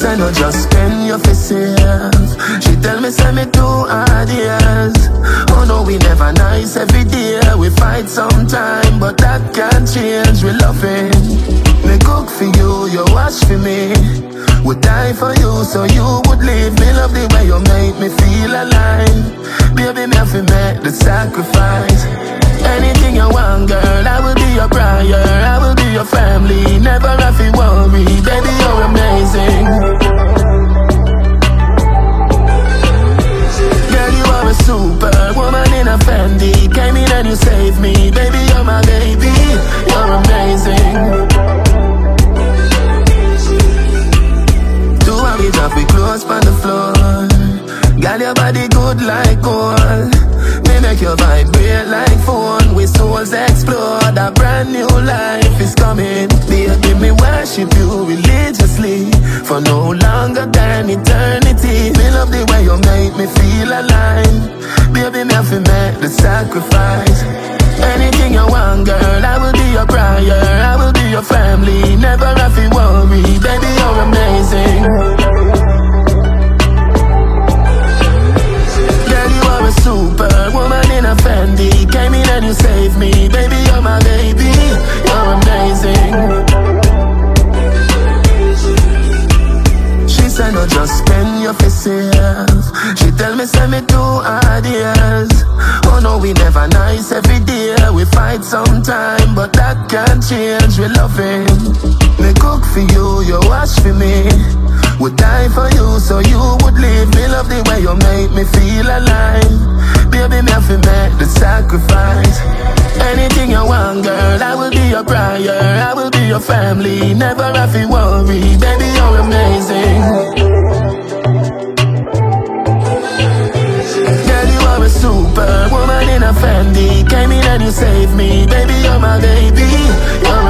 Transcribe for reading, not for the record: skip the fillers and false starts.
say no just spend your faces. She tell me say me too hard, yes. Oh no, we never nice every day. We fight sometime, but that can't change. We loving. Me cook for you, you wash for me. Would die for you, so you would leave me. Love the way you make me feel alive. Baby, me have to make the sacrifice. Anything you want, girl, I will be your prior. I will be your family, never have to worry. Baby, you're amazing. Girl, you are a superwoman in a Fendi. Came in and you saved me. Baby, you're my baby, you're amazing. We drop it close on the floor. Girl, your body good like gold. Me make your vibrate like phone. We souls explore. A brand new life is coming. Baby, me worship you religiously for no longer than eternity. Me love the way you make me feel alive. Baby, me have to make the sacrifice. Anything you want, girl, I will be your prior. I will be your family, never have to worry. Baby, you're amazing. Girl, you are a superwoman in a Fendi. Came in and you saved me. Baby, you're my baby, you're amazing. She said no just spend your faces. She tell me say me too hard, yes. Oh no, we never nice every day. We fight sometime, but that can't change. We loving. Me cook for you, you wash for me. Would die for you, so you would leave me. Love the way you make me feel alive. Baby, me have to make the sacrifice. Anything you want, girl, I will be your prior. I will be your family, never have to worry. Baby, you're amazing. A superwoman in a Fendi. Came in and you saved me. Baby, you're my baby, you're